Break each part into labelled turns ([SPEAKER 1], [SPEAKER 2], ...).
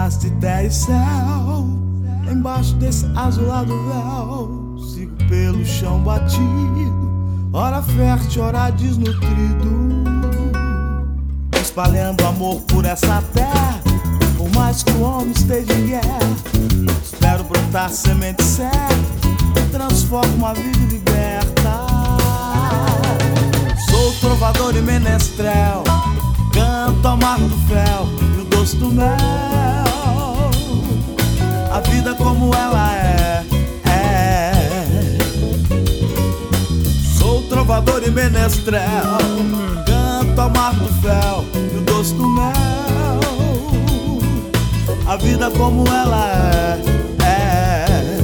[SPEAKER 1] pedaço de terra e céu, embaixo desse azulado véu, sigo pelo chão batido, ora fértil, ora desnutrido, espalhando amor por essa terra. Por mais que o homem esteja em guerra, espero brotar semente certa, transforma a vida e liberta. Sou trovador e menestrel, canto ao mar do fel e o doce do mel. A vida como ela é. Sou trovador e menestrel, canto ao mar do fel e o doce do mel. A vida como ela é.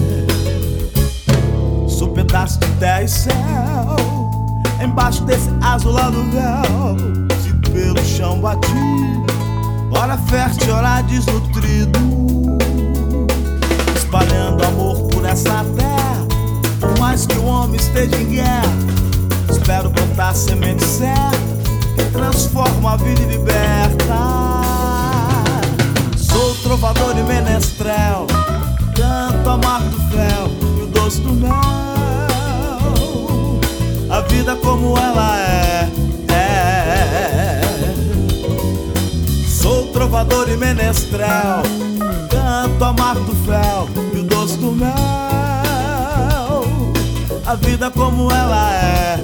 [SPEAKER 1] Sou pedaço de terra e céu, embaixo desse azulado véu, sigo pelo chão batido, ora fértil, ora desnutrido, espalhando amor por essa terra. Por mais que o homem esteja em guerra, espero plantar a semente certa, que transforma a vida e liberta. Sou trovador e menestrel, canto ao mar do fel e o doce do mel. A vida como ela é. Sou trovador e menestrel, canto ao mar do fel e o doce do mel. A vida como ela é.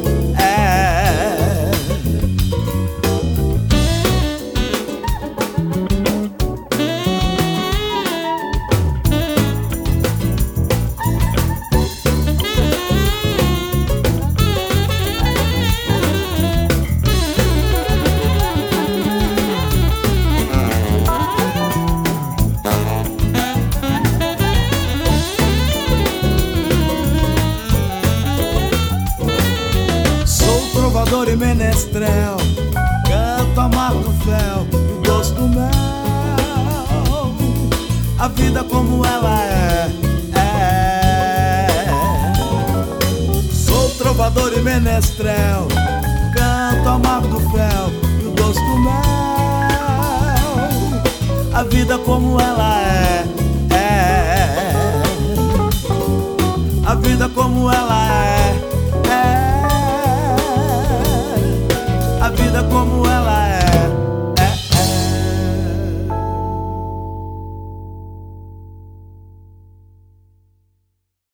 [SPEAKER 1] Trovador e menestrel, canto ao mar do fel e o doce do mel. A vida como ela é. Sou trovador e menestrel, canto ao mar do fel e o doce do mel. A vida como ela é.